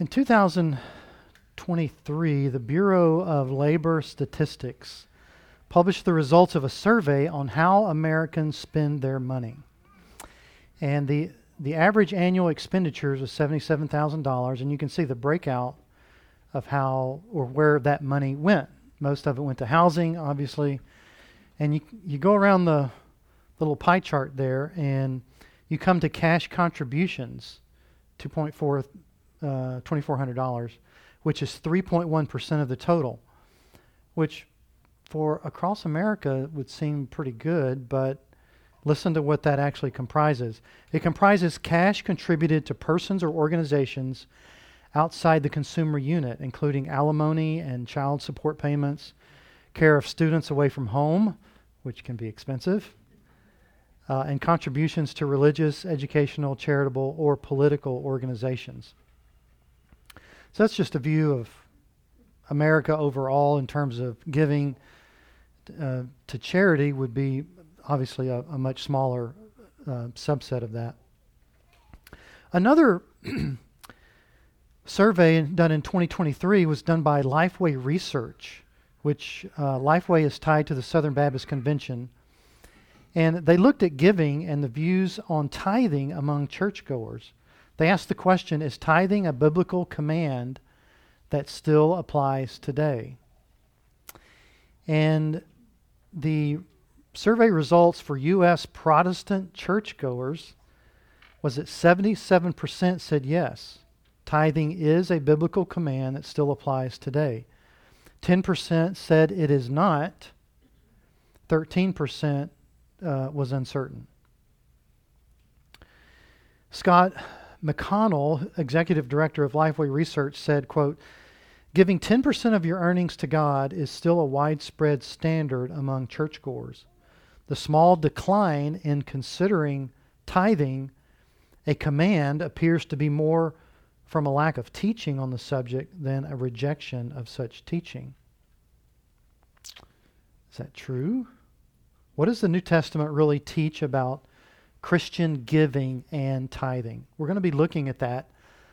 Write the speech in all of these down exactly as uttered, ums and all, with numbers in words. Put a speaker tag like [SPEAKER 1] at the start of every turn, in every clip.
[SPEAKER 1] In two thousand twenty-three, the Bureau of Labor Statistics published the results of a survey on how Americans spend their money. And the the average annual expenditures was seventy-seven thousand dollars, and you can see the breakout of how or where that money went. Most of it went to housing, obviously. And you you go around the little pie chart there, and you come to cash contributions, two point four, uh, two thousand four hundred dollars, which is three point one percent of the total, which for across America would seem pretty good, but listen to what that actually comprises. It comprises cash contributed to persons or organizations outside the consumer unit, including alimony and child support payments, care of students away from home, which can be expensive, uh, and contributions to religious, educational, charitable, or political organizations. So that's just a view of America overall in terms of giving uh, to charity would be obviously a, a much smaller uh, subset of that. Another survey done in twenty twenty-three was done by Lifeway Research, which uh, Lifeway is tied to the Southern Baptist Convention. And they looked at giving and the views on tithing among churchgoers. They asked the question, is tithing a biblical command that still applies today? And the survey results for U S Protestant churchgoers was that seventy-seven percent said yes. Tithing is a biblical command that still applies today. ten percent said it is not. thirteen percent uh, was uncertain. Scott McConnell, executive director of Lifeway Research, said, quote, "Giving ten percent of your earnings to God is still a widespread standard among churchgoers. The small decline in considering tithing a command appears to be more from a lack of teaching on the subject than a rejection of such teaching." Is that true? What does the New Testament really teach about Christian giving and tithing? We're going to be looking at that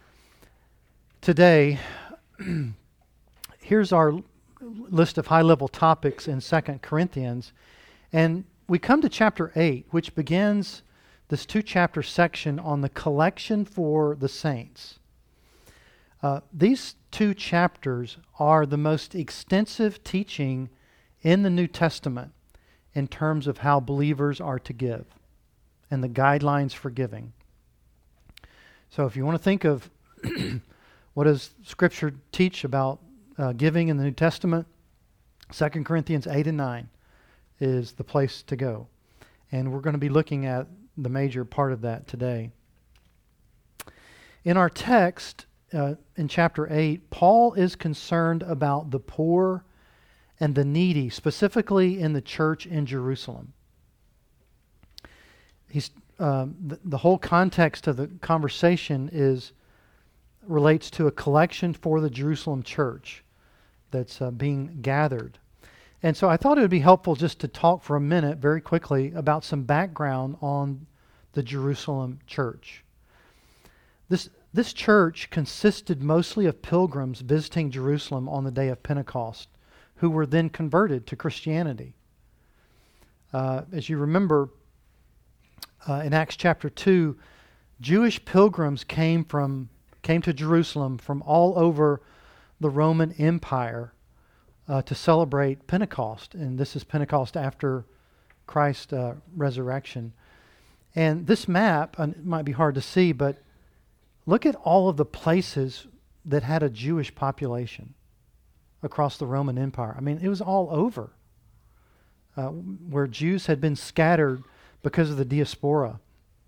[SPEAKER 1] today. Here's our list of high-level topics in Second Corinthians. And we come to chapter eight, which begins this two-chapter section on the collection for the saints. Uh, these two chapters are the most extensive teaching in the New Testament in terms of how believers are to give and the guidelines for giving. So if you want to think of what does Scripture teach about uh, giving in the New Testament, Second Corinthians eight and nine is the place to go. And we're going to be looking at the major part of that today. In our text, uh, in chapter eight, Paul is concerned about the poor and the needy, specifically in the church in Jerusalem. He's um, the, the whole context of the conversation is relates to a collection for the Jerusalem church that's uh, being gathered. And so I thought it would be helpful just to talk for a minute very quickly about some background on the Jerusalem church. This this church consisted mostly of pilgrims visiting Jerusalem on the day of Pentecost, who were then converted to Christianity. Uh, as you remember, uh, in Acts chapter two, Jewish pilgrims came from came to Jerusalem from all over the Roman Empire uh, to celebrate Pentecost, and this is Pentecost after Christ's uh, resurrection. And this map, and it might be hard to see, but look at all of the places that had a Jewish population across the Roman Empire. I mean, it was all over, uh, where Jews had been scattered because of the diaspora.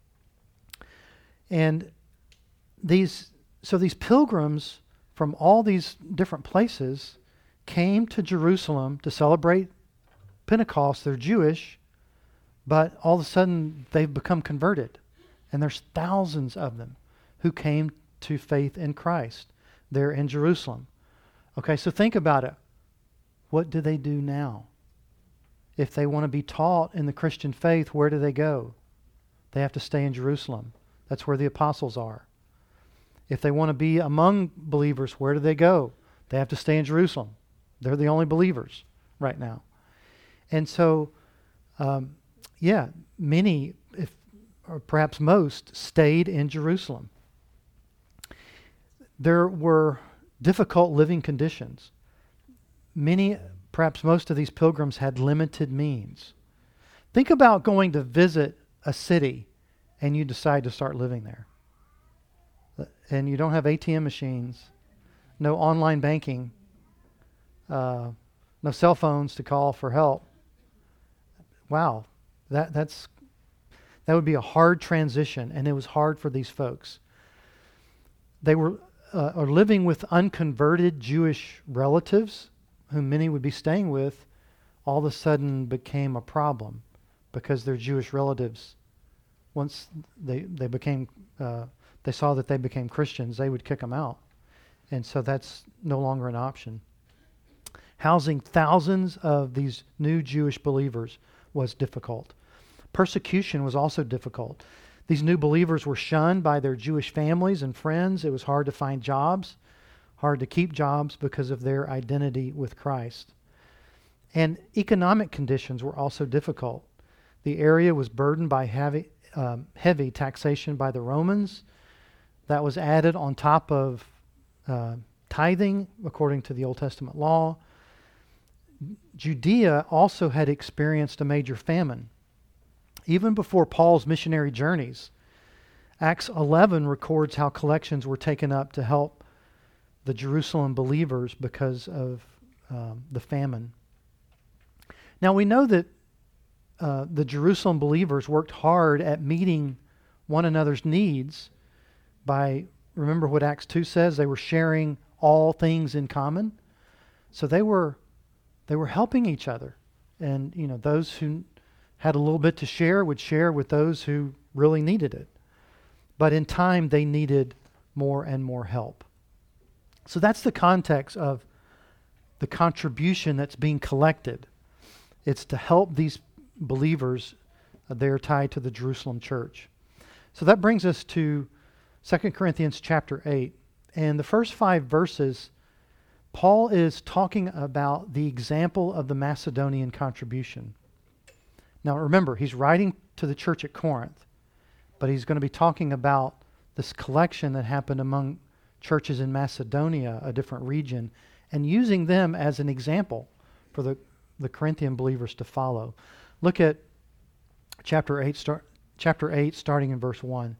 [SPEAKER 1] And these, so these pilgrims from all these different places came to Jerusalem to celebrate Pentecost. They're Jewish, but all of a sudden they've become converted. And there's thousands of them who came to faith in Christ there in Jerusalem. Okay, so think about it. What do they do now? If they want to be taught in the Christian faith, where do they go? They have to stay in Jerusalem. That's where the apostles are. If they want to be among believers, where do they go? They have to stay in Jerusalem. They're the only believers right now. And so, um, yeah, many, if or perhaps most, stayed in Jerusalem. There were difficult living conditions. Many, perhaps most of these pilgrims had limited means. Think about going to visit a city and you decide to start living there. And you don't have A T M machines, no online banking, uh, no cell phones to call for help. Wow, that that's that would be a hard transition, and it was hard for these folks. They were uh, are living with unconverted Jewish relatives, whom many would be staying with, all of a sudden became a problem because their Jewish relatives, once they they became uh, they saw that they became Christians, they would kick them out, and so that's no longer an option. Housing thousands of these new Jewish believers was difficult. Persecution was also difficult. These new believers were shunned by their Jewish families and friends. It was hard to find jobs, hard to keep jobs because of their identity with Christ. And economic conditions were also difficult. The area was burdened by heavy, um, heavy taxation by the Romans. That was added on top of uh, tithing, according to the Old Testament law. Judea also had experienced a major famine. Even before Paul's missionary journeys, Acts eleven records how collections were taken up to help the Jerusalem believers because of um, the famine. Now we know that uh, the Jerusalem believers worked hard at meeting one another's needs by, remember what Acts two says, they were sharing all things in common. So they were They were helping each other. And, you know, those who had a little bit to share would share with those who really needed it. But in time, they needed more and more help. So that's the context of the contribution that's being collected. It's to help these believers. Uh, they're tied to the Jerusalem church. So that brings us to Second Corinthians chapter eight. And the first five verses, Paul is talking about the example of the Macedonian contribution. Now remember, he's writing to the church at Corinth, but he's going to be talking about this collection that happened among churches in Macedonia, a different region, and using them as an example for the, the Corinthian believers to follow. Look at chapter eight, start, chapter eight, starting in verse one.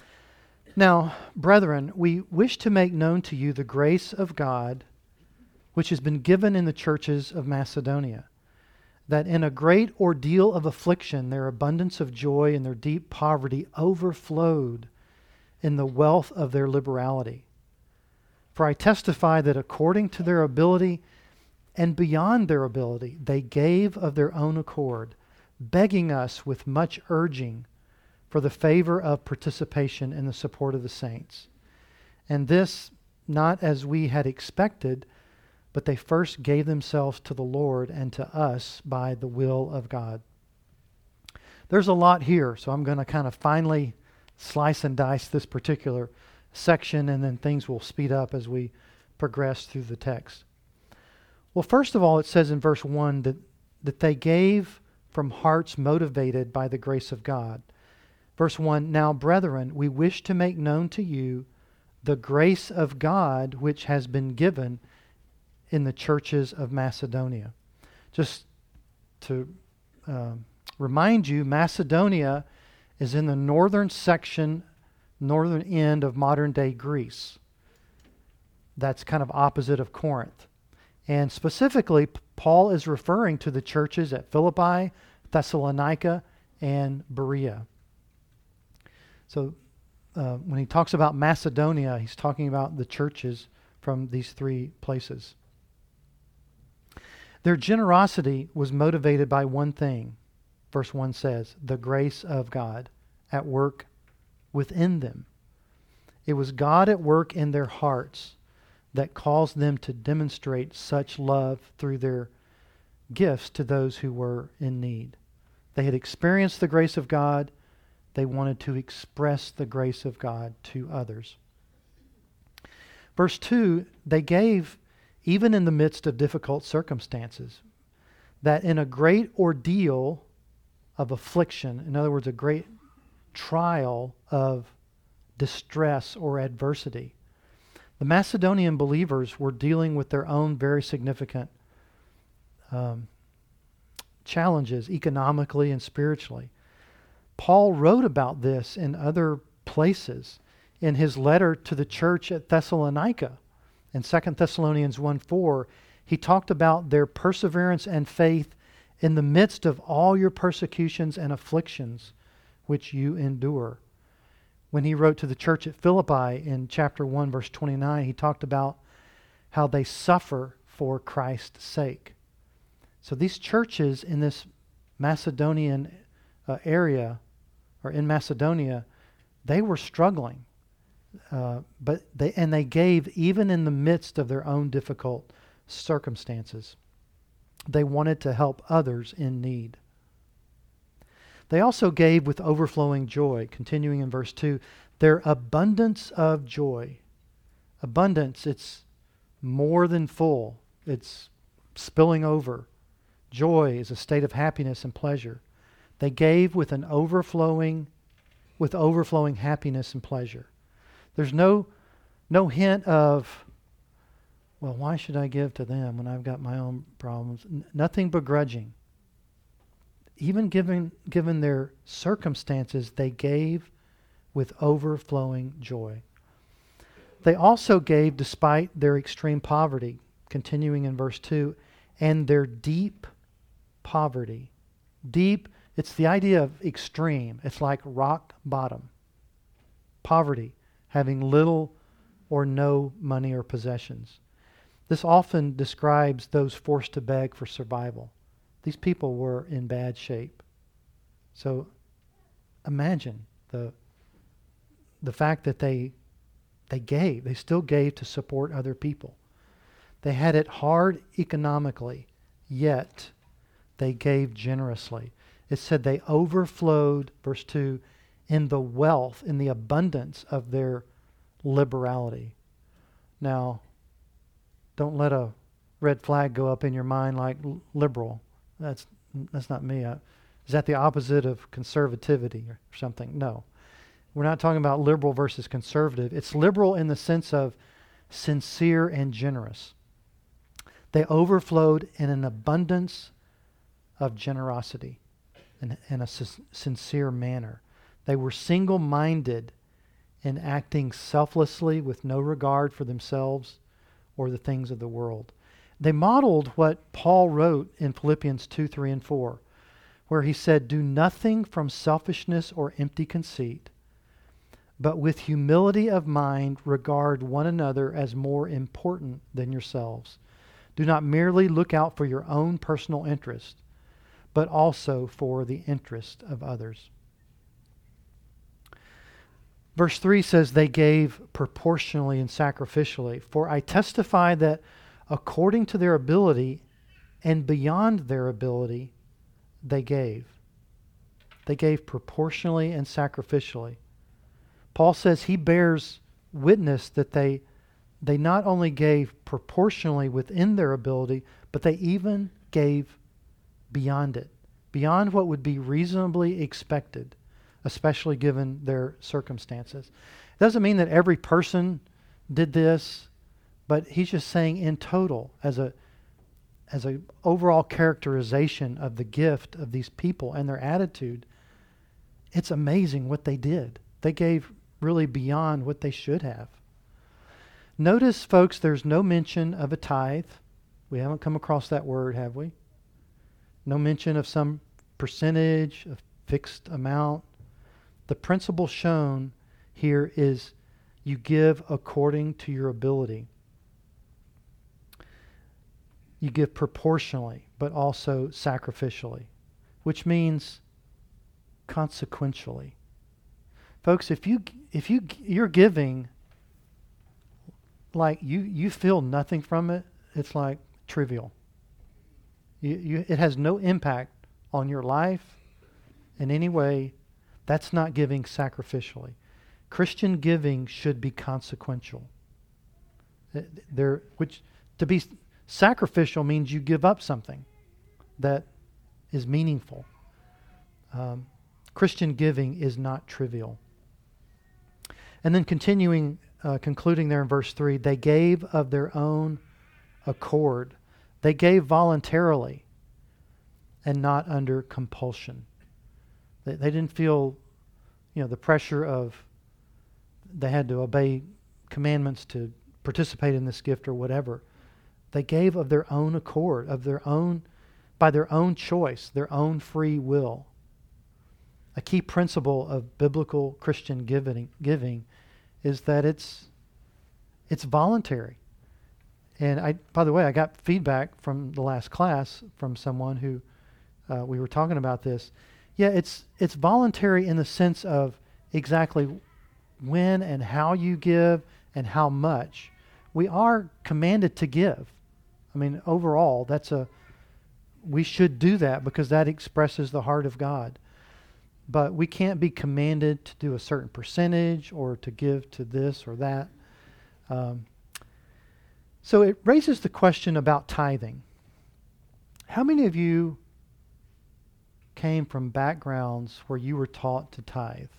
[SPEAKER 1] Now, brethren, we wish to make known to you the grace of God which has been given in the churches of Macedonia, that in a great ordeal of affliction their abundance of joy and their deep poverty overflowed in the wealth of their liberality. For I testify that according to their ability and beyond their ability, they gave of their own accord, begging us with much urging for the favor of participation in the support of the saints. And this not as we had expected, but they first gave themselves to the Lord and to us by the will of God. There's a lot here, so I'm going to kind of finally slice and dice this particular section, and then things will speed up as we progress through the text. Well, first of all, it says in verse one that, that they gave from hearts motivated by the grace of God. Verse one, now, brethren, we wish to make known to you the grace of God which has been given in the churches of Macedonia. Just to uh, remind you, Macedonia is in the northern section, northern end of modern-day Greece. That's kind of opposite of Corinth. And specifically, Paul is referring to the churches at Philippi, Thessalonica, and Berea. So uh, when he talks about Macedonia, he's talking about the churches from these three places. Their generosity was motivated by one thing. Verse one says, the grace of God at work within them. It was God at work in their hearts that caused them to demonstrate such love through their gifts to those who were in need. They had experienced the grace of God. They wanted to express the grace of God to others. Verse two, they gave even in the midst of difficult circumstances, that in a great ordeal of affliction, in other words, a great trial of distress or adversity, the Macedonian believers were dealing with their own very significant um, challenges economically and spiritually. Paul wrote about this in other places in his letter to the church at Thessalonica. In Second Thessalonians one four, he talked about their perseverance and faith in the midst of all your persecutions and afflictions which you endure. When he wrote to the church at Philippi in chapter one, verse twenty-nine, he talked about how they suffer for Christ's sake. So these churches in this Macedonian uh, area, or in Macedonia, they were struggling. Uh, but they and they gave even in the midst of their own difficult circumstances. They wanted to help others in need. They also gave with overflowing joy, continuing in verse two, their abundance of joy. Abundance, it's more than full. It's spilling over. Joy is a state of happiness and pleasure. They gave with an overflowing, with overflowing happiness and pleasure. There's no, no hint of, well, why should I give to them when I've got my own problems? N- nothing begrudging. Even given, given their circumstances, they gave with overflowing joy. They also gave despite their extreme poverty, continuing in verse two, and their deep poverty. Deep, it's the idea of extreme. It's like rock bottom. Poverty, having little or no money or possessions. This often describes those forced to beg for survival. These people were in bad shape. So imagine the the fact that they they gave, they still gave to support other people. They had it hard economically, yet they gave generously. It said they overflowed, verse two, in the wealth, in the abundance of their liberality. Now, don't let a red flag go up in your mind like liberal. That's that's not me. I, is that the opposite of conservativity or something? No. We're not talking about liberal versus conservative. It's liberal in the sense of sincere and generous. They overflowed in an abundance of generosity in, in a s- sincere manner. They were single-minded in acting selflessly with no regard for themselves or the things of the world. They modeled what Paul wrote in Philippians two, three, and four, where he said, "Do nothing from selfishness or empty conceit, but with humility of mind regard one another as more important than yourselves. Do not merely look out for your own personal interest, but also for the interest of others." Verse three says they gave proportionally and sacrificially. For I testify that according to their ability and beyond their ability, they gave. They gave proportionally and sacrificially. Paul says he bears witness that they, they not only gave proportionally within their ability, but they even gave beyond it, beyond what would be reasonably expected, especially given their circumstances. It doesn't mean that every person did this, but he's just saying in total, as a as a overall characterization of the gift of these people and their attitude, it's amazing what they did. They gave really beyond what they should have. Notice, folks, there's no mention of a tithe. We haven't come across that word, have we? No mention of some percentage, a fixed amount. The principle shown here is you give according to your ability. You give proportionally, but also sacrificially, which means consequentially. Folks, if you if you you're giving like you you feel nothing from it, it's like trivial. You, you it has no impact on your life in any way. That's not giving sacrificially. Christian giving should be consequential. There, which to be sacrificial means you give up something that is meaningful. Um, Christian giving is not trivial. And then continuing, uh, concluding there in verse three, they gave of their own accord. They gave voluntarily and not under compulsion. They, they didn't feel, you know, the pressure of they had to obey commandments to participate in this gift or whatever. They gave of their own accord, of their own, by their own choice, their own free will. A key principle of biblical Christian giving, giving is that it's it's voluntary. And I, by the way, I got feedback from the last class from someone who uh, we were talking about this. Yeah, it's it's voluntary in the sense of exactly when and how you give and how much. We are commanded to give. I mean, overall, that's a we should do that because that expresses the heart of God. But we can't be commanded to do a certain percentage or to give to this or that. Um, so it raises the question about tithing. How many of you came from backgrounds where you were taught to tithe?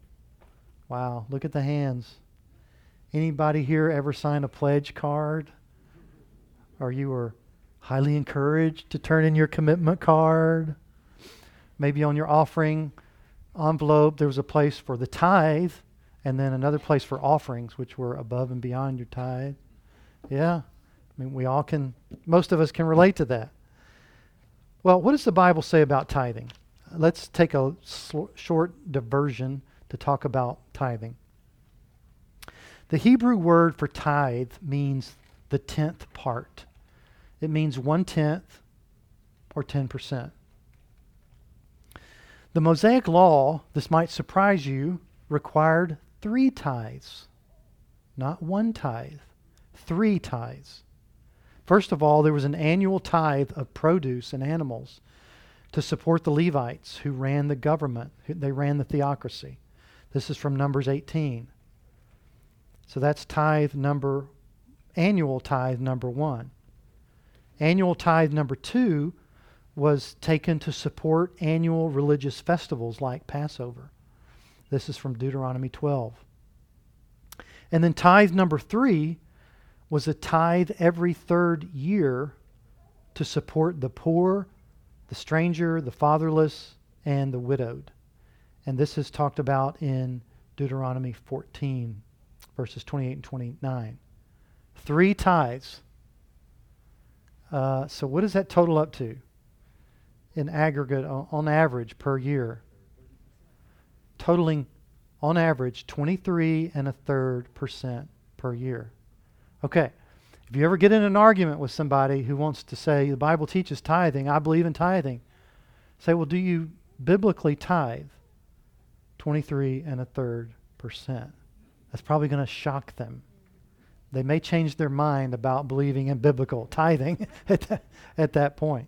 [SPEAKER 1] Wow, look at the hands. Anybody here ever sign a pledge card? Or you were highly encouraged to turn in your commitment card? Maybe on your offering envelope there was a place for the tithe and then another place for offerings, which were above and beyond your tithe. Yeah, I mean, we all can, most of us can relate to that. Well, what does the Bible say about tithing? Let's take a sl- short diversion to talk about tithing. The Hebrew word for tithe means the tenth part. It means one-tenth or ten percent. The Mosaic Law, this might surprise you, required three tithes, not one tithe, three tithes. First of all, there was an annual tithe of produce and animals to support the Levites who ran the government. They ran the theocracy. This is from Numbers eighteen. So that's tithe number, annual tithe number one. Annual tithe number two was taken to support annual religious festivals like Passover. This is from Deuteronomy twelve. And then tithe number three was a tithe every third year to support the poor, the stranger, the fatherless, and the widowed. And this is talked about in Deuteronomy fourteen, verses twenty-eight and twenty-nine. Three tithes. Uh, so what does that total up to in aggregate, on, on average, per year? Totaling, on average, twenty-three and a third percent per year. Okay, if you ever get in an argument with somebody who wants to say the Bible teaches tithing, I believe in tithing, say, well, do you biblically tithe? twenty-three and a third percent. That's probably going to shock them. They may change their mind about believing in biblical tithing at that, at that point.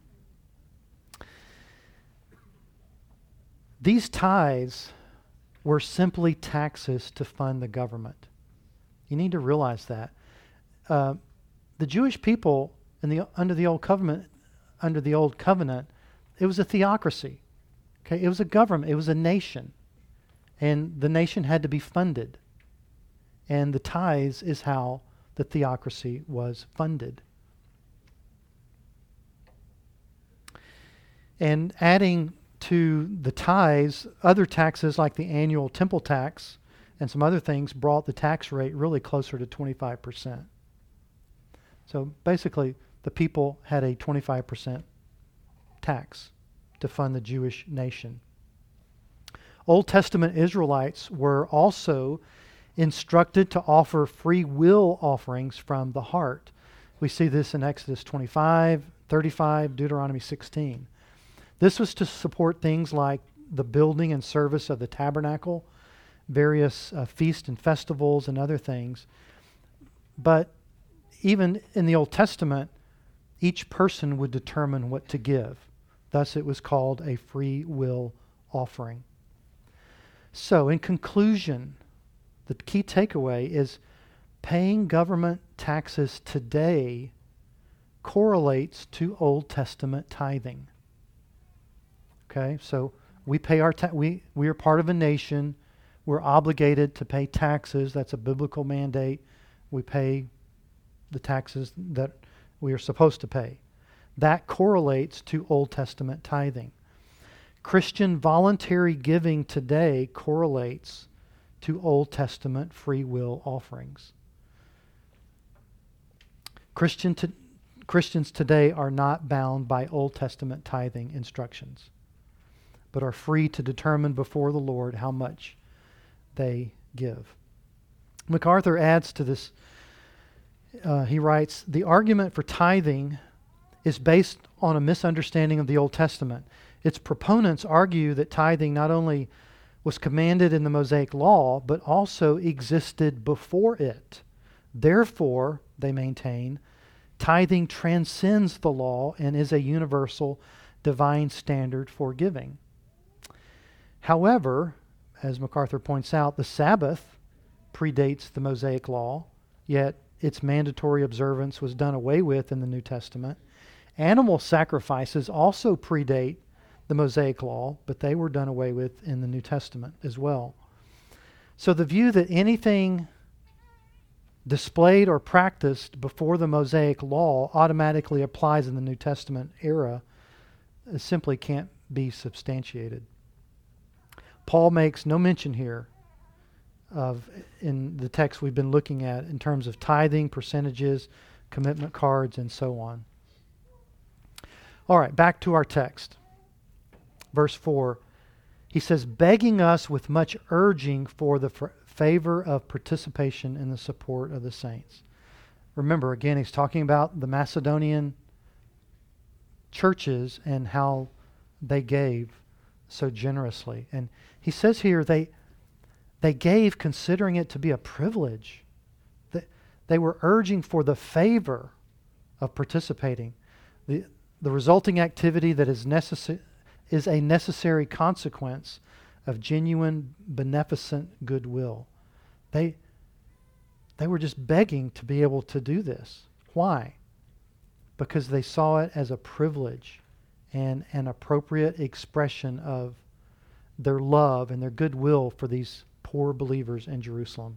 [SPEAKER 1] These tithes were simply taxes to fund the government. You need to realize that. Uh, the Jewish people in the under the old covenant, under the old covenant, it was a theocracy. Okay, it was a government. It was a nation, and the nation had to be funded. And the tithes is how the theocracy was funded. And adding to the tithes, other taxes like the annual temple tax and some other things brought the tax rate really closer to twenty-five percent. So basically, the people had a twenty-five percent tax to fund the Jewish nation. Old Testament Israelites were also instructed to offer free will offerings from the heart. We see this in Exodus twenty-five, thirty-five, Deuteronomy sixteen. This was to support things like the building and service of the tabernacle, various uh, feasts and festivals and other things. But even in the Old Testament, each person would determine what to give. Thus it was called a free will offering. So in conclusion, the key takeaway is paying government taxes today correlates to Old Testament tithing. Okay, so we pay our ta- we we are part of a nation. We're obligated to pay taxes. That's a biblical mandate. We pay the taxes that we are supposed to pay. That correlates to Old Testament tithing. Christian voluntary giving today correlates to Old Testament free will offerings. Christian to, Christians today are not bound by Old Testament tithing instructions, but are free to determine before the Lord how much they give. MacArthur adds to this, uh, he writes, the argument for tithing is based on a misunderstanding of the Old Testament. Its proponents argue that tithing not only was commanded in the Mosaic Law, but also existed before it. Therefore, they maintain, tithing transcends the law and is a universal divine standard for giving. However, as MacArthur points out, the Sabbath predates the Mosaic Law, yet its mandatory observance was done away with in the New Testament. Animal sacrifices also predate the Mosaic Law, but they were done away with in the New Testament as well. So the view that anything displayed or practiced before the Mosaic Law automatically applies in the New Testament era simply can't be substantiated. Paul makes no mention here of, in the text we've been looking at, in terms of tithing, percentages, commitment cards, and so on. All right, back to our text. Verse four, he says, begging us with much urging for the f- favor of participation in the support of the saints. Remember, again, he's talking about the Macedonian churches and how they gave so generously. And he says here they they gave considering it to be a privilege. They, they were urging for the favor of participating. The, the resulting activity that is necessary is a necessary consequence of genuine beneficent goodwill. They they were just begging to be able to do this. Why? Because they saw it as a privilege and an appropriate expression of their love and their goodwill for these poor believers in Jerusalem.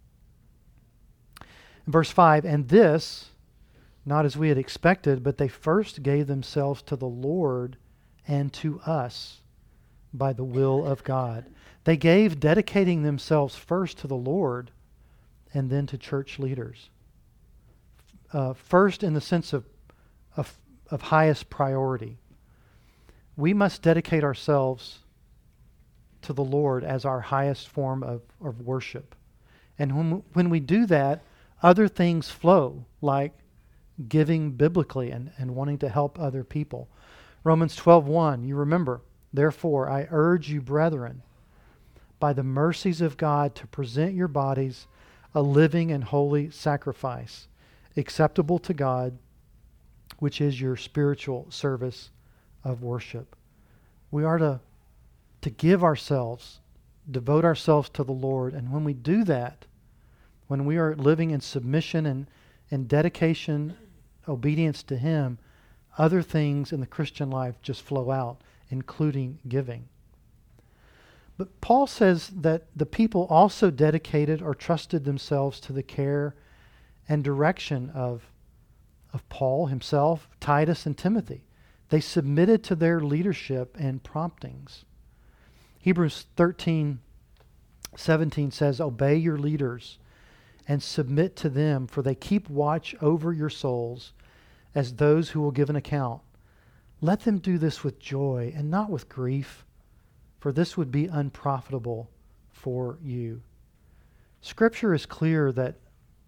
[SPEAKER 1] In verse five, and this, not as we had expected, but they first gave themselves to the Lord and to us by the will of God. They gave dedicating themselves first to the Lord and then to church leaders. Uh, first in the sense of, of, of highest priority. We must dedicate ourselves to the Lord as our highest form of, of worship. And when, when we do that, other things flow, like giving biblically and, and wanting to help other people. Romans twelve one, you remember, therefore I urge you, brethren, by the mercies of God, to present your bodies a living and holy sacrifice, acceptable to God, which is your spiritual service of worship. We are to, to give ourselves, devote ourselves to the Lord. And when we do that, when we are living in submission and, and dedication, obedience to Him, other things in the Christian life just flow out, including giving. But Paul says that the people also dedicated or trusted themselves to the care and direction of, of Paul himself, Titus, and Timothy. They submitted to their leadership and promptings. Hebrews thirteen seventeen says, obey your leaders and submit to them, for they keep watch over your souls as those who will give an account. Let them do this with joy and not with grief, for this would be unprofitable for you. Scripture is clear that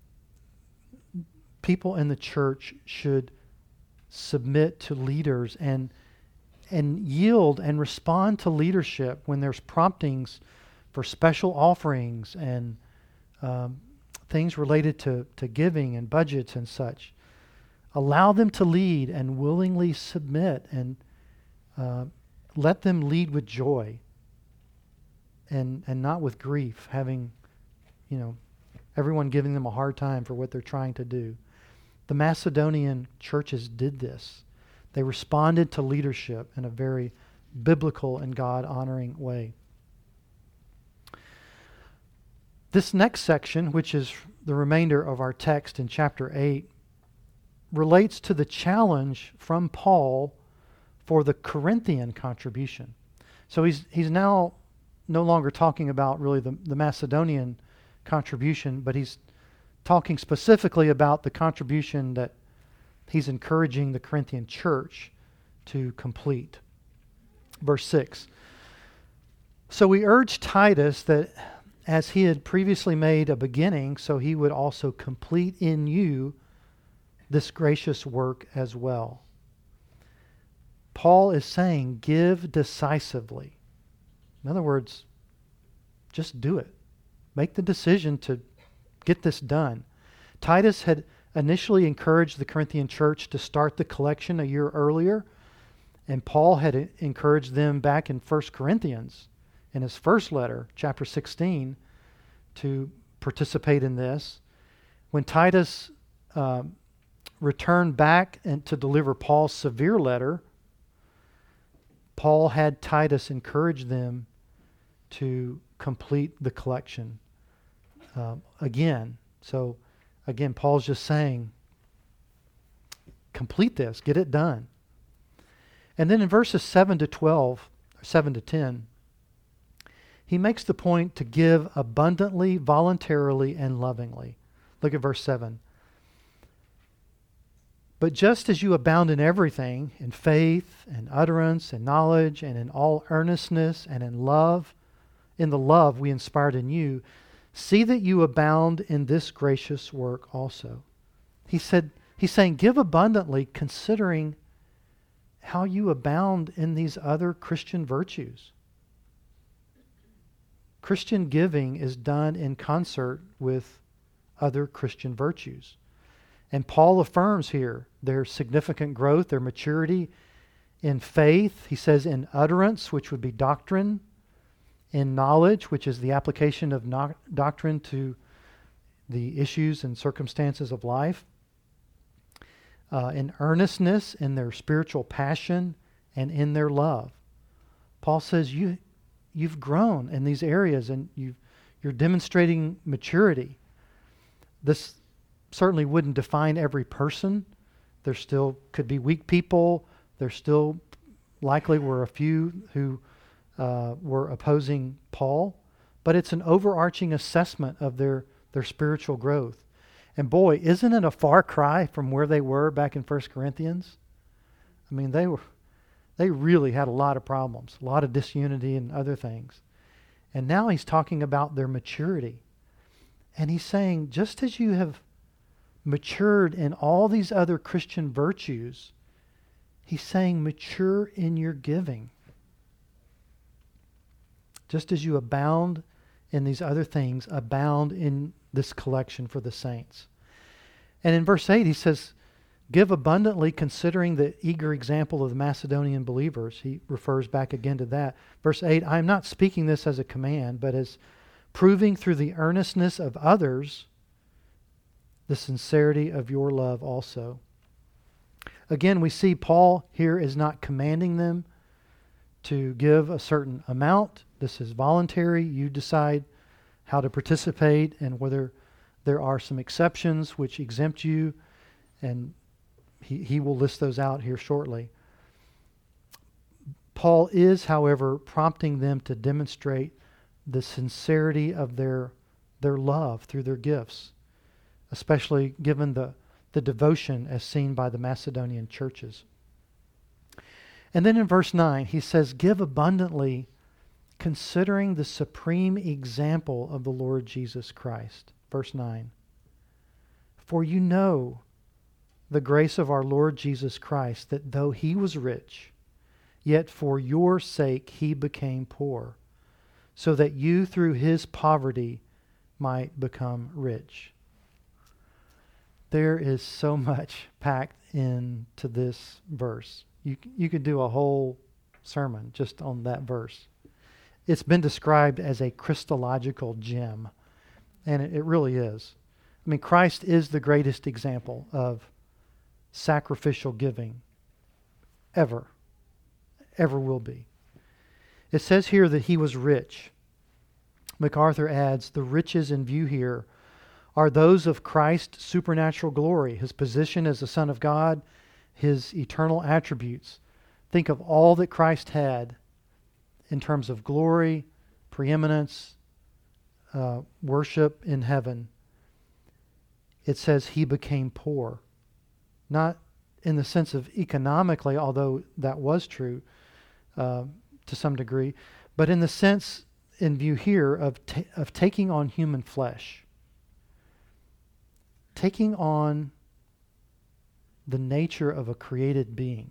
[SPEAKER 1] people in the church should submit to leaders and and yield and respond to leadership when there's promptings for special offerings and um, things related to, to giving and budgets and such. Allow them to lead and willingly submit, and uh, let them lead with joy and, and not with grief, having, you know, everyone giving them a hard time for what they're trying to do. The Macedonian churches did this. They responded to leadership in a very biblical and God-honoring way. This next section, which is the remainder of our text in chapter eight, relates to the challenge from Paul for the Corinthian contribution. So he's he's now no longer talking about really the, the Macedonian contribution, but he's talking specifically about the contribution that he's encouraging the Corinthian church to complete. Verse six. So we urge Titus that as he had previously made a beginning, so he would also complete in you this gracious work as well. Paul is saying, give decisively. In other words, just do it. Make the decision to get this done. Titus had initially encouraged the Corinthian church to start the collection a year earlier, and Paul had encouraged them back in First Corinthians, in his first letter, chapter sixteen, to participate in this. When Titus um, returned back and to deliver Paul's severe letter, Paul had Titus encourage them to complete the collection um, again. So again, Paul's just saying, complete this, get it done. And then in verses seven to twelve, or seven to ten, he makes the point to give abundantly, voluntarily, and lovingly. Look at verse seven. But just as you abound in everything, in faith, and utterance, and knowledge, and in all earnestness, and in love, in the love we inspired in you, see that you abound in this gracious work also. He said, he's saying, give abundantly, considering how you abound in these other Christian virtues. Christian giving is done in concert with other Christian virtues. And Paul affirms here their significant growth, their maturity in faith. He says in utterance, which would be doctrine, in knowledge, which is the application of no- doctrine to the issues and circumstances of life, uh, in earnestness, in their spiritual passion, and in their love. Paul says you, you've grown in these areas and you've, you're demonstrating maturity. This certainly wouldn't define every person. There still could be weak people. There still likely were a few who uh, were opposing Paul. But it's an overarching assessment of their, their spiritual growth. And boy, isn't it a far cry from where they were back in First Corinthians? I mean, they were they really had a lot of problems, a lot of disunity and other things. And now he's talking about their maturity. And he's saying, just as you have matured in all these other Christian virtues, he's saying mature in your giving. Just as you abound in these other things, abound in this collection for the saints. And in verse eight he says, give abundantly considering the eager example of the Macedonian believers. He refers back again to that. Verse eight, I am not speaking this as a command, but as proving through the earnestness of others the sincerity of your love also. Again, we see Paul here is not commanding them to give a certain amount. This is voluntary. You decide how to participate and whether there are some exceptions which exempt you, and he, he will list those out here shortly. Paul is, however, prompting them to demonstrate the sincerity of their, their love through their gifts, especially given the, the devotion as seen by the Macedonian churches. And then in verse nine, he says, give abundantly, considering the supreme example of the Lord Jesus Christ. Verse nine, for you know the grace of our Lord Jesus Christ, that though he was rich, yet for your sake he became poor, so that you through his poverty might become rich. There is so much packed into this verse. You, you could do a whole sermon just on that verse. It's been described as a Christological gem. And it, it really is. I mean, Christ is the greatest example of sacrificial giving ever, ever will be. It says here that he was rich. MacArthur adds, the riches in view here are those of Christ's supernatural glory, his position as the Son of God, his eternal attributes. Think of all that Christ had in terms of glory, preeminence, uh, worship in heaven. It says he became poor. Not in the sense of economically, although that was true uh, to some degree, but in the sense in view here of ta- of taking on human flesh. Taking on the nature of a created being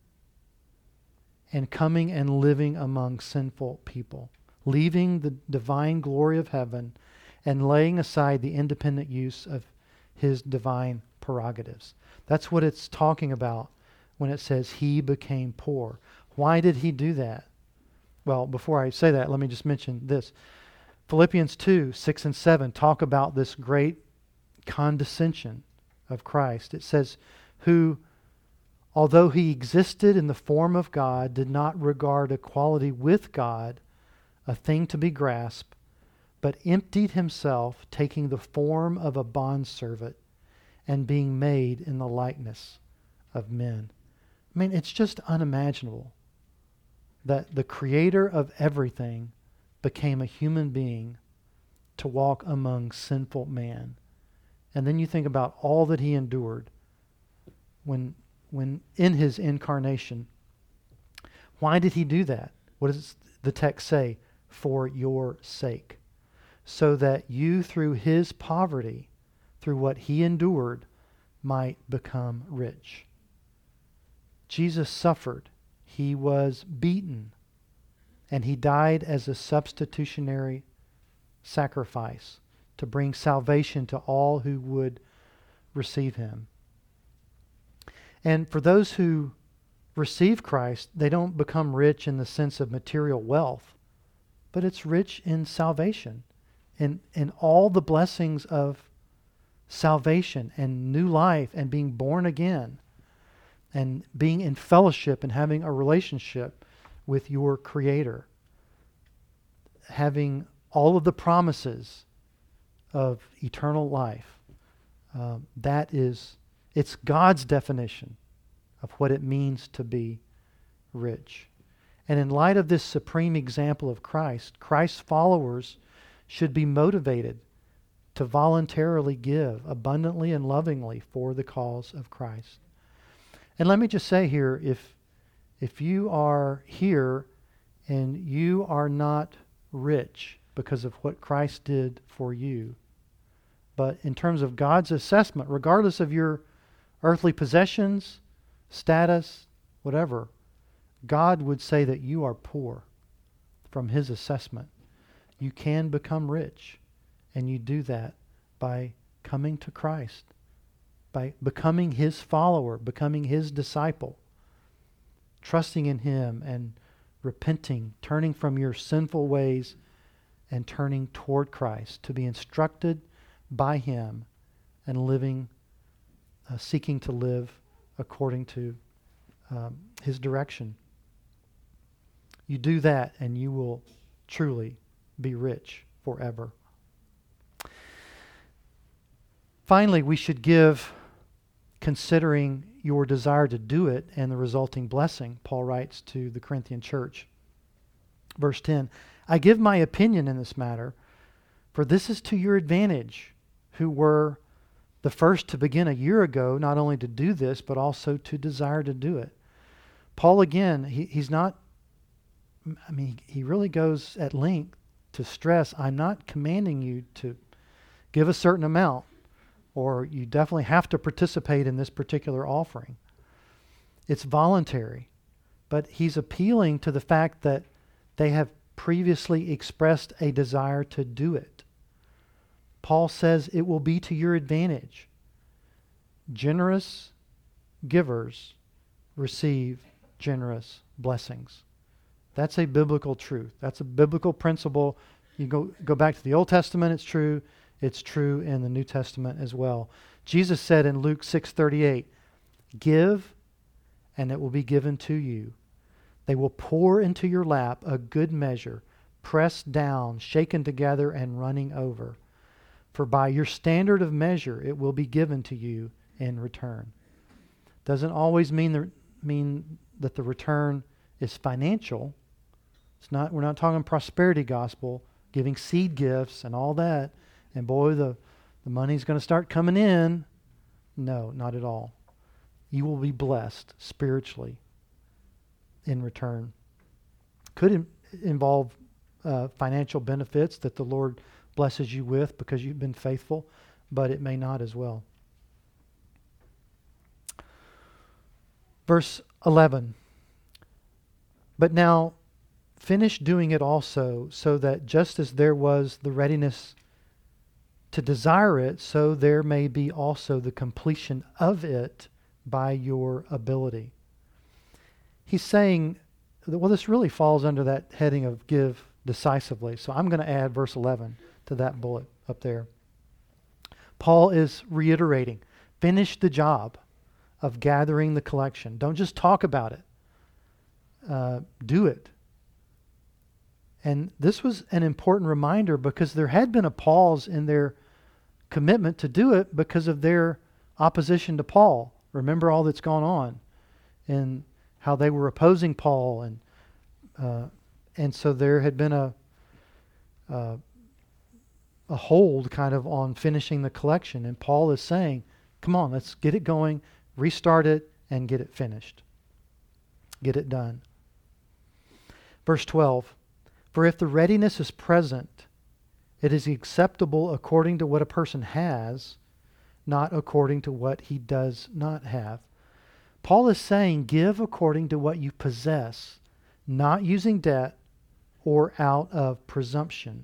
[SPEAKER 1] and coming and living among sinful people, leaving the divine glory of heaven and laying aside the independent use of his divine prerogatives. That's what it's talking about when it says he became poor. Why did he do that? Well, before I say that, let me just mention this. Philippians two, six and seven talk about this great condescension of Christ. It says, who, although he existed in the form of God, did not regard equality with God a thing to be grasped, but emptied himself, taking the form of a bondservant and being made in the likeness of men. I mean, it's just unimaginable that the creator of everything became a human being to walk among sinful man. And then you think about all that he endured when, when in his incarnation. Why did he do that? What does the text say? For your sake. So that you, through his poverty, through what he endured, might become rich. Jesus suffered. He was beaten. And he died as a substitutionary sacrifice to bring salvation to all who would receive him. And for those who receive Christ, they don't become rich in the sense of material wealth, but it's rich in salvation, in, in all the blessings of salvation and new life and being born again and being in fellowship and having a relationship with your Creator, having all of the promises of eternal life. Um, that is, it's God's definition of what it means to be rich. And in light of this supreme example of Christ, Christ's followers should be motivated to voluntarily give abundantly and lovingly for the cause of Christ. And let me just say here, if if you are here and you are not rich because of what Christ did for you, but in terms of God's assessment, regardless of your earthly possessions, status, whatever, God would say that you are poor from his assessment. You can become rich, and you do that by coming to Christ, by becoming his follower, becoming his disciple, trusting in him and repenting, turning from your sinful ways and turning toward Christ to be instructed by him and living, uh, seeking to live according to um, his direction. You do that and you will truly be rich forever. Finally, we should give considering your desire to do it and the resulting blessing. Paul writes to the Corinthian church. Verse ten, I give my opinion in this matter, for this is to your advantage, who were the first to begin a year ago, not only to do this, but also to desire to do it. Paul, again, he, he's not, I mean, he really goes at length to stress, I'm not commanding you to give a certain amount, or you definitely have to participate in this particular offering. It's voluntary, but he's appealing to the fact that they have previously expressed a desire to do it. Paul says it will be to your advantage. Generous givers receive generous blessings. That's a biblical truth. That's a biblical principle. You go go back to the Old Testament, it's true. It's true in the New Testament as well. Jesus said in Luke six thirty-eight, "Give, and it will be given to you. They will pour into your lap a good measure, pressed down, shaken together, and running over. For by your standard of measure it will be given to you in return." Doesn't always mean the, mean that the return is financial. It's not. We're not talking prosperity gospel, giving seed gifts and all that. And boy, the, the money's going to start coming in. No, not at all. You will be blessed spiritually in return. Could in, involve uh, financial benefits that the Lord blesses you with because you've been faithful, but it may not as well. Verse eleven. But now finish doing it also, so that just as there was the readiness to desire it, so there may be also the completion of it by your ability. He's saying, well, this really falls under that heading of give decisively. So I'm going to add verse eleven to that bullet up there. Paul is reiterating, finish the job of gathering the collection. Don't just talk about it. Uh, do it. And this was an important reminder because there had been a pause in their commitment to do it because of their opposition to Paul. Remember all that's gone on and how they were opposing Paul, and uh, and so there had been a uh, a hold kind of on finishing the collection. And Paul is saying, "Come on, let's get it going, restart it, and get it finished. Get it done." Verse twelve. For if the readiness is present, it is acceptable according to what a person has, not according to what he does not have. Paul is saying, give according to what you possess, not using debt or out of presumption.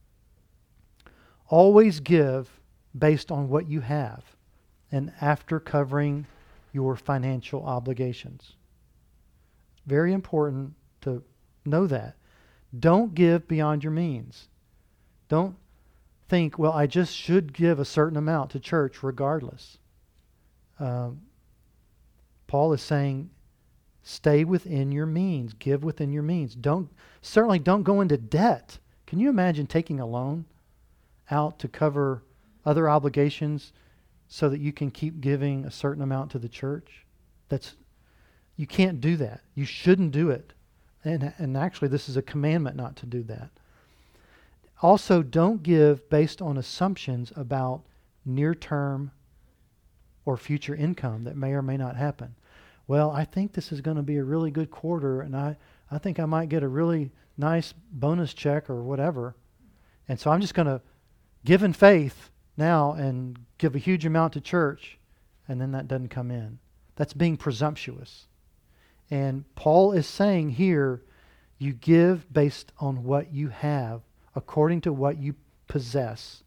[SPEAKER 1] Always give based on what you have and after covering your financial obligations. Very important to know that. Don't give beyond your means. Don't think, well, I just should give a certain amount to church regardless. Um, Paul is saying, stay within your means. Give within your means. Don't certainly don't go into debt. Can you imagine taking a loan out to cover other obligations so that you can keep giving a certain amount to the church? That's you can't do that. You shouldn't do it. And, and actually, this is a commandment not to do that. Also, don't give based on assumptions about near-term or future income that may or may not happen. Well, I think this is going to be a really good quarter, and I, I think I might get a really nice bonus check or whatever. And so I'm just going to give in faith now and give a huge amount to church, and then that doesn't come in. That's being presumptuous. And Paul is saying here, you give based on what you have, according to what you possess.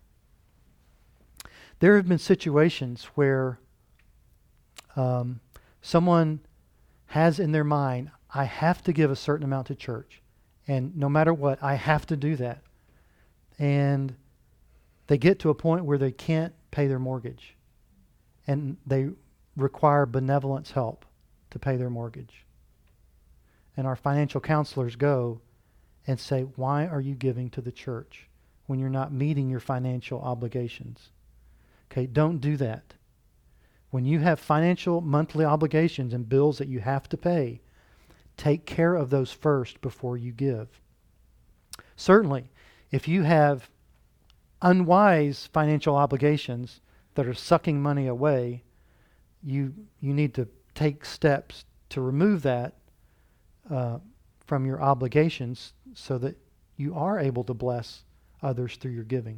[SPEAKER 1] There have been situations where um, someone has in their mind, I have to give a certain amount to church. And no matter what, I have to do that. And they get to a point where they can't pay their mortgage. And they require benevolence help to pay their mortgage. And our financial counselors go and say, why are you giving to the church when you're not meeting your financial obligations? Okay, don't do that. When you have financial monthly obligations and bills that you have to pay, take care of those first before you give. Certainly, if you have unwise financial obligations that are sucking money away, you you need to take steps to remove that uh, from your obligations so that you are able to bless others through your giving.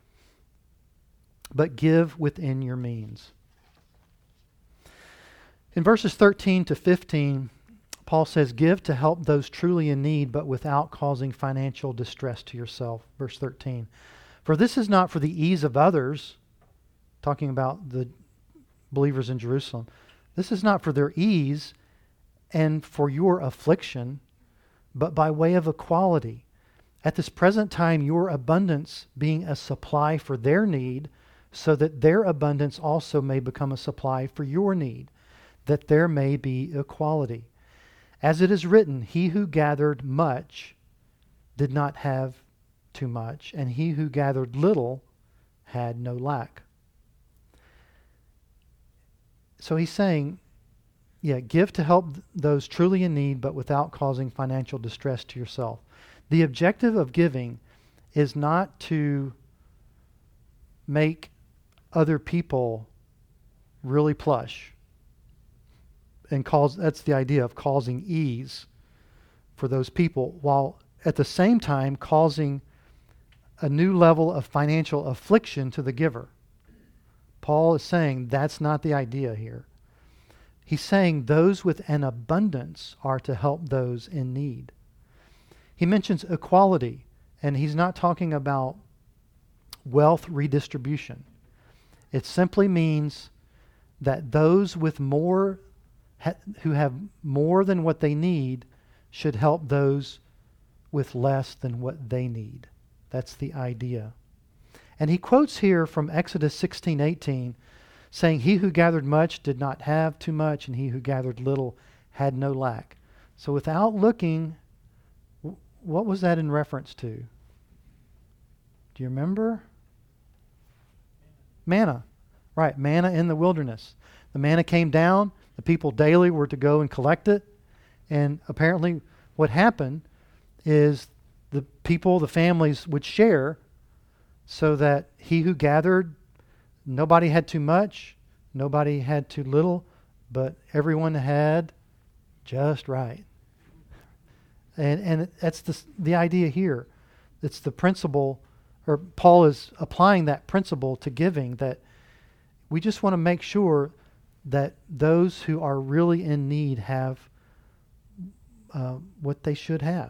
[SPEAKER 1] But give within your means. In verses thirteen to fifteen, Paul says, give to help those truly in need, but without causing financial distress to yourself. Verse thirteen, for this is not for the ease of others, talking about the believers in Jerusalem. This is not for their ease and for your affliction, but by way of equality, At this present time, your abundance being a supply for their need, so that their abundance also may become a supply for your need, that there may be equality. As it is written, he who gathered much did not have too much, and he who gathered little had no lack. So he's saying, yeah, give to help those truly in need, but without causing financial distress to yourself. The objective of giving is not to make other people really plush and cause, that's the idea of causing ease for those people, while at the same time causing a new level of financial affliction to the giver. Paul is saying that's not the idea here. He's saying those with an abundance are to help those in need. He mentions equality, and he's not talking about wealth redistribution. It simply means that those with more, ha- who have more than what they need, should help those with less than what they need. That's the idea. And he quotes here from Exodus sixteen eighteen, saying, he who gathered much did not have too much, and he who gathered little had no lack. So without looking, what was that in reference to? Do you remember? Manna. Right, manna in the wilderness. The manna came down. The people daily were to go and collect it. And apparently what happened is the people, the families would share, so that he who gathered, nobody had too much, nobody had too little, but everyone had just right. And and that's the the idea here. It's the principle, or Paul is applying that principle to giving, that we just want to make sure that those who are really in need have uh, what they should have.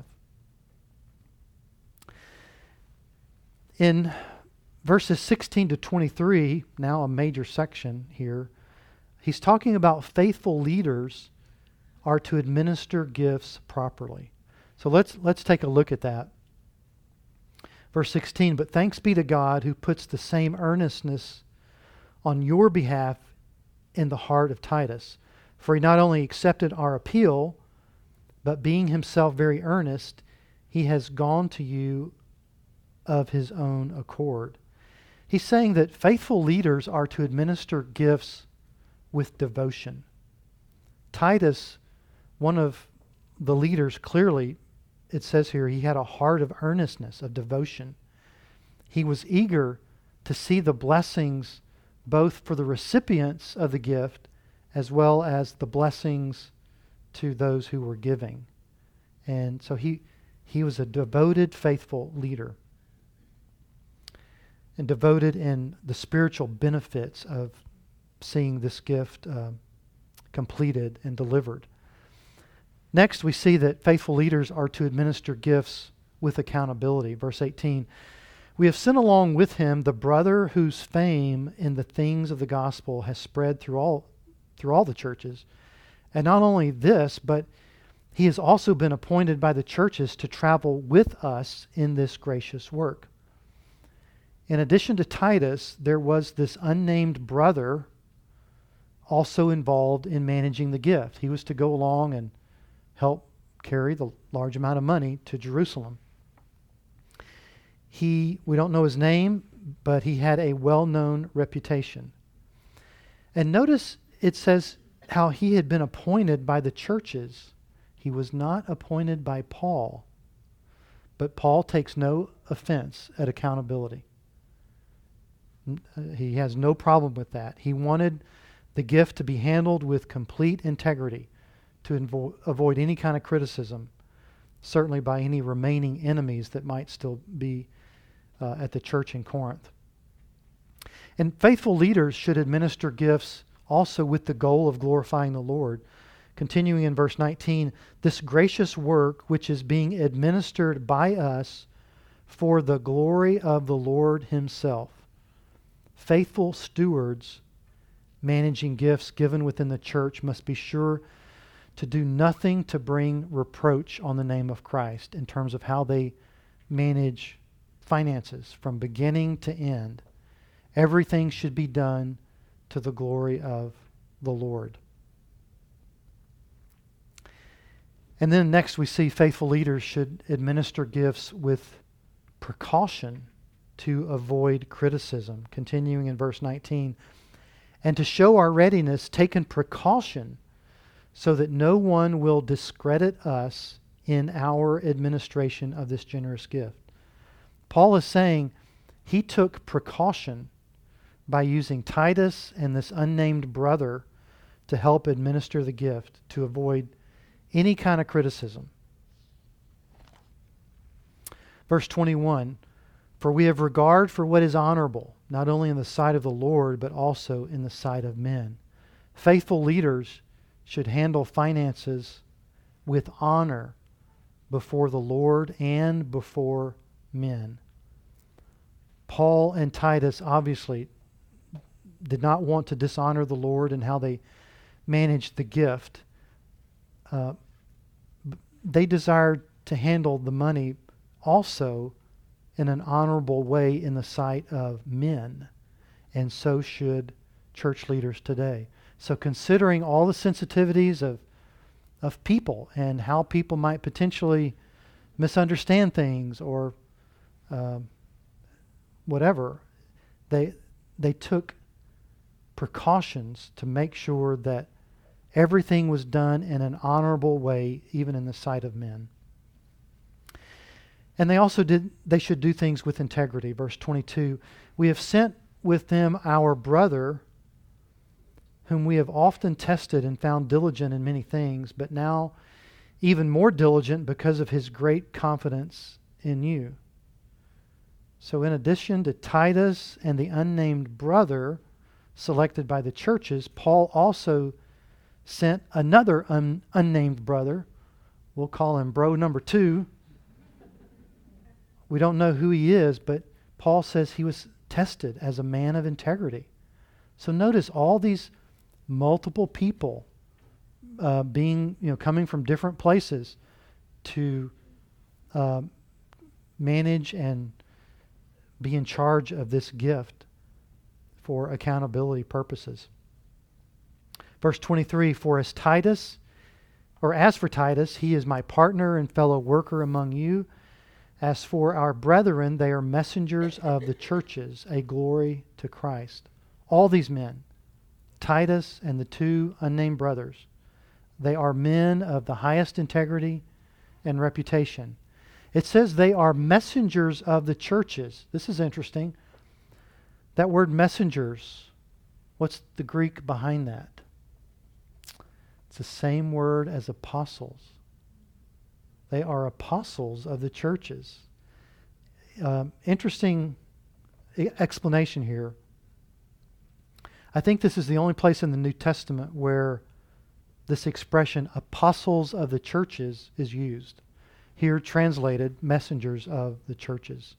[SPEAKER 1] In verses sixteen to twenty-three, now a major section here, he's talking about faithful leaders are to administer gifts properly. So let's let's take a look at that. Verse sixteen, but thanks be to God who puts the same earnestness on your behalf in the heart of Titus. For he not only accepted our appeal, but being himself very earnest, he has gone to you of his own accord. He's saying that faithful leaders are to administer gifts with devotion. Titus, one of the leaders, clearly, it says here, he had a heart of earnestness, of devotion. He was eager to see the blessings both for the recipients of the gift as well as the blessings to those who were giving. And so he he was a devoted, faithful leader, and devoted in the spiritual benefits of seeing this gift uh, completed and delivered. Next, we see that faithful leaders are to administer gifts with accountability. Verse eighteen, we have sent along with him the brother whose fame in the things of the gospel has spread through all through all the churches. And not only this, but he has also been appointed by the churches to travel with us in this gracious work. In addition to Titus, there was this unnamed brother also involved in managing the gift. He was to go along and help carry the large amount of money to Jerusalem. He, we don't know his name, but he had a well-known reputation. And notice it says how he had been appointed by the churches. He was not appointed by Paul, but Paul takes no offense at accountability. He has no problem with that. He wanted the gift to be handled with complete integrity, to invo- avoid any kind of criticism, certainly by any remaining enemies that might still be uh, at the church in Corinth. And faithful leaders should administer gifts also with the goal of glorifying the Lord. Continuing in verse nineteen, this gracious work which is being administered by us for the glory of the Lord himself. Faithful stewards managing gifts given within the church must be sure to do nothing to bring reproach on the name of Christ in terms of how they manage finances from beginning to end. Everything should be done to the glory of the Lord. And then next we see faithful leaders should administer gifts with precaution to avoid criticism. Continuing in verse nineteen, and to show our readiness, taken precaution so that no one will discredit us in our administration of this generous gift. Paul is saying he took precaution by using Titus and this unnamed brother to help administer the gift to avoid any kind of criticism. Verse twenty-one, for we have regard for what is honorable, not only in the sight of the Lord, but also in the sight of men. Faithful leaders should handle finances with honor before the Lord and before men. Paul and Titus obviously did not want to dishonor the Lord in how they managed the gift. Uh, they desired to handle the money also in an honorable way in the sight of men, and so should church leaders today. So considering all the sensitivities of of people and how people might potentially misunderstand things or uh, whatever, they they took precautions to make sure that everything was done in an honorable way, even in the sight of men. And they also did, they should do things with integrity. Verse twenty-two, we have sent with them our brother, whom we have often tested and found diligent in many things, but now even more diligent because of his great confidence in you. So in addition to Titus and the unnamed brother selected by the churches, Paul also sent another un- unnamed brother. We'll call him bro number two. We don't know who he is, but Paul says he was tested as a man of integrity. So notice all these multiple people uh, being, you know, coming from different places to uh, manage and be in charge of this gift for accountability purposes. Verse twenty-three, for as Titus, or as for Titus, he is my partner and fellow worker among you. As for our brethren, they are messengers of the churches, a glory to Christ. All these men, Titus and the two unnamed brothers, they are men of the highest integrity and reputation. It says they are messengers of the churches. This is interesting. That word messengers, what's the Greek behind that? It's the same word as apostles. They are apostles of the churches. Um, interesting explanation here. I think this is the only place in the New Testament where this expression, apostles of the churches, is used. Here translated, messengers of the churches.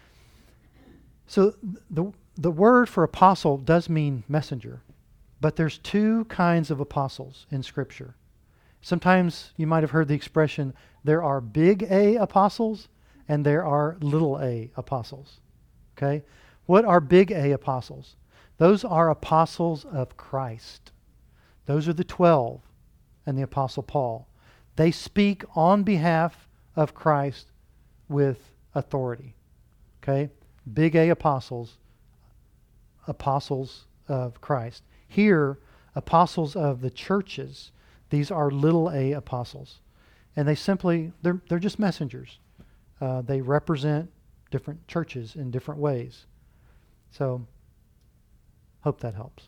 [SPEAKER 1] So the, the word for apostle does mean messenger, but there's two kinds of apostles in Scripture. Sometimes you might have heard the expression, there are big A apostles and there are little a apostles. Okay? What are big A apostles? Those are apostles of Christ. Those are the twelve and the Apostle Paul. They speak on behalf of Christ with authority. Okay? Big A apostles, apostles of Christ. Here, apostles of the churches. These are little a apostles. And they simply, they're, they're just messengers. Uh, they represent different churches in different ways. So, hope that helps.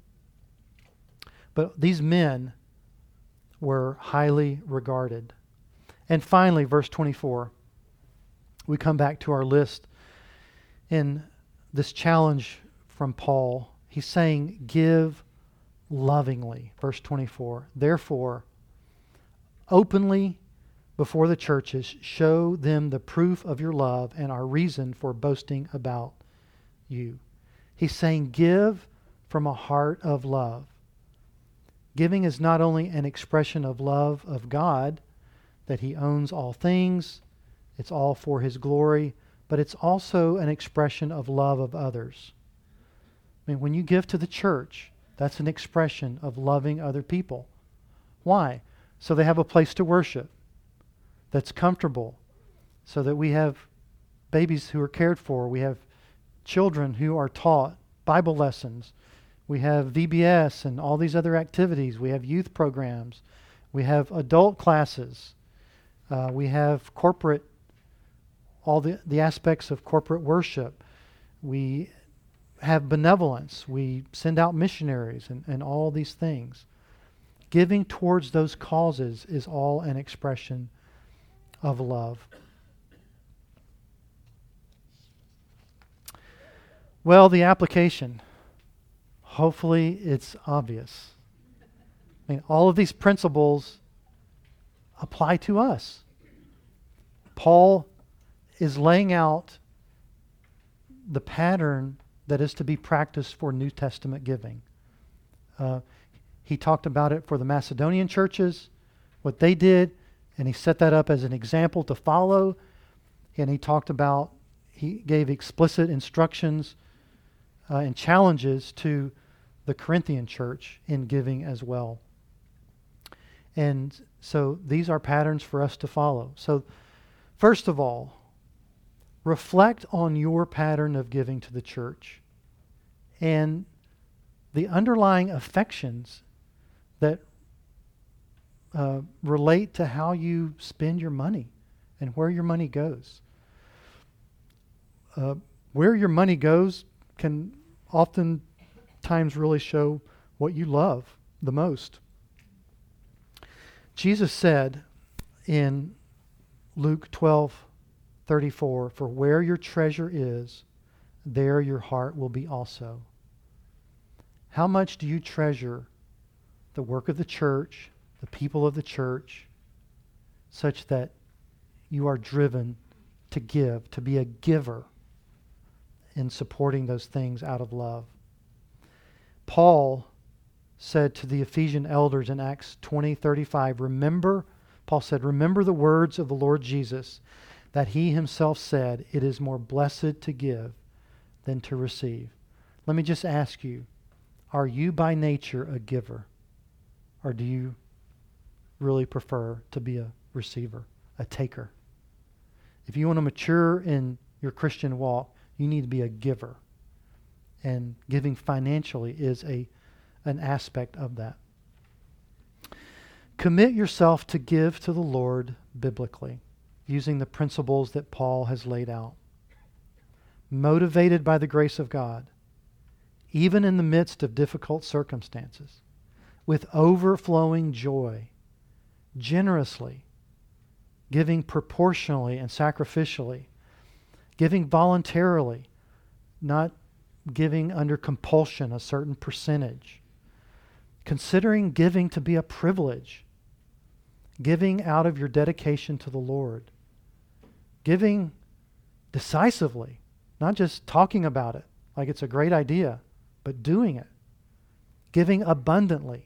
[SPEAKER 1] But these men were highly regarded. And finally, verse twenty-four, we come back to our list. In this challenge from Paul, he's saying, give lovingly. Verse twenty-four, therefore, openly before the churches, show them the proof of your love and our reason for boasting about you. He's saying, give from a heart of love. Giving is not only an expression of love of God, that He owns all things, It's all for His glory, but it's also an expression of love of others. I mean, when you give to the church, that's an expression of loving other people. Why? So they have a place to worship that's comfortable, so that we have babies who are cared for, we have children who are taught Bible lessons, we have V B S and all these other activities, we have youth programs, we have adult classes, uh, we have corporate, all the, the aspects of corporate worship, we have benevolence, we send out missionaries and, and all these things. Giving towards those causes is all an expression of love. Well, the application. Hopefully it's obvious. I mean, all of these principles apply to us. Paul is laying out the pattern that is to be practiced for New Testament giving. Uh, he talked about it for the Macedonian churches, what they did, and he set that up as an example to follow. And he talked about, he gave explicit instructions uh, and challenges to the Corinthian church in giving as well. And so these are patterns for us to follow. So first of all, reflect on your pattern of giving to the church and the underlying affections that uh, relate to how you spend your money and where your money goes. Uh, where your money goes can oftentimes really show what you love the most. Jesus said in Luke twelve thirty-four, "For where your treasure is, there your heart will be also." How much do you treasure the work of the church, the people of the church, such that you are driven to give, to be a giver in supporting those things out of love? Paul said to the Ephesian elders in Acts twenty thirty-five, remember, Paul said, remember the words of the Lord Jesus, that he himself said, it is more blessed to give than to receive. Let me just ask you, are you by nature a giver? Or do you really prefer to be a receiver, a taker? If you want to mature in your Christian walk, you need to be a giver. And giving financially is a an aspect of that. Commit yourself to give to the Lord biblically, using the principles that Paul has laid out. Motivated by the grace of God, even in the midst of difficult circumstances, with overflowing joy, generously, giving proportionally and sacrificially, giving voluntarily, not giving under compulsion a certain percentage, considering giving to be a privilege, giving out of your dedication to the Lord, giving decisively, not just talking about it like it's a great idea, but doing it, giving abundantly,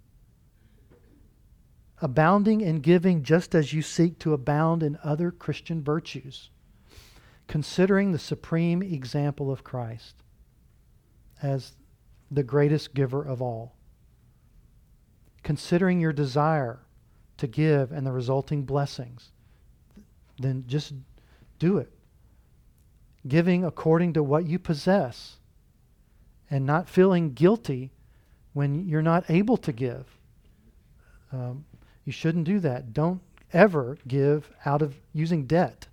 [SPEAKER 1] abounding in giving just as you seek to abound in other Christian virtues, considering the supreme example of Christ as the greatest giver of all, considering your desire to give and the resulting blessings, then just do it. Giving according to what you possess and not feeling guilty when you're not able to give. Um, you shouldn't do that. Don't ever give out of using debt.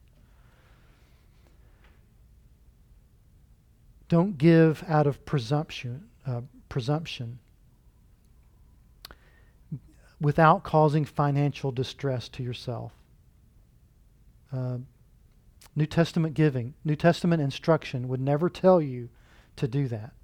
[SPEAKER 1] Don't give out of presumption, uh, presumption without causing financial distress to yourself. Uh, New Testament giving, New Testament instruction would never tell you to do that.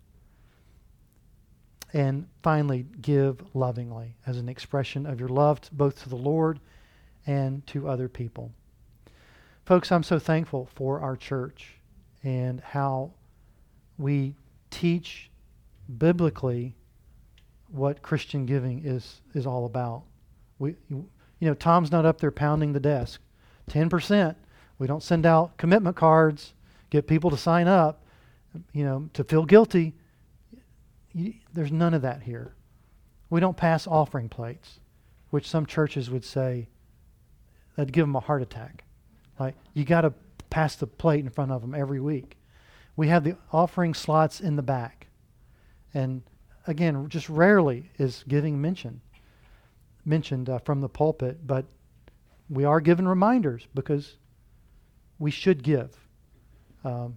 [SPEAKER 1] And finally, give lovingly as an expression of your love to, both to the Lord and to other people. Folks, I'm so thankful for our church and how we teach biblically what Christian giving is is all about. We, you know, Tom's not up there pounding the desk. ten percent. We don't send out commitment cards, get people to sign up, you know, to feel guilty. You, there's none of that here. We don't pass offering plates, which some churches would say that'd give them a heart attack. Like, you got to pass the plate in front of them every week. We have the offering slots in the back. And again, just rarely is giving mentioned, mentioned uh, from the pulpit, but we are given reminders because we should give. Um,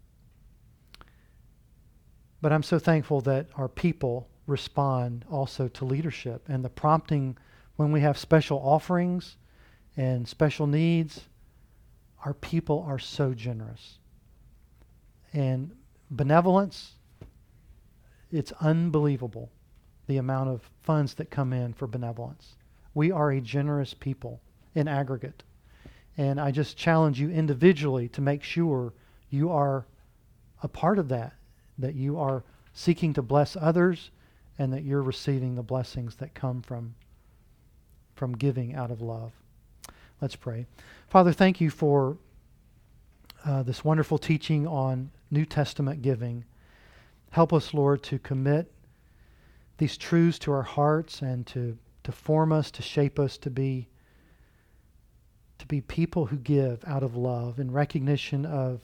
[SPEAKER 1] but I'm so thankful that our people respond also to leadership and the prompting when we have special offerings and special needs. Our people are so generous. And benevolence, it's unbelievable the amount of funds that come in for benevolence. We are a generous people in aggregate. And I just challenge you individually to make sure you are a part of that, that you are seeking to bless others and that you're receiving the blessings that come from, from giving out of love. Let's pray. Father, thank you for uh, this wonderful teaching on New Testament giving. Help us, Lord, to commit these truths to our hearts and to, to form us, to shape us to be to be people who give out of love in recognition of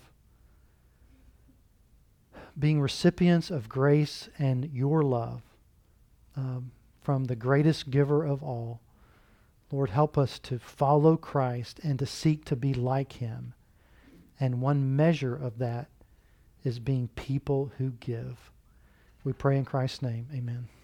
[SPEAKER 1] being recipients of grace and your love um, from the greatest giver of all. Lord, help us to follow Christ and to seek to be like him. And one measure of that is being people who give. We pray in Christ's name. Amen.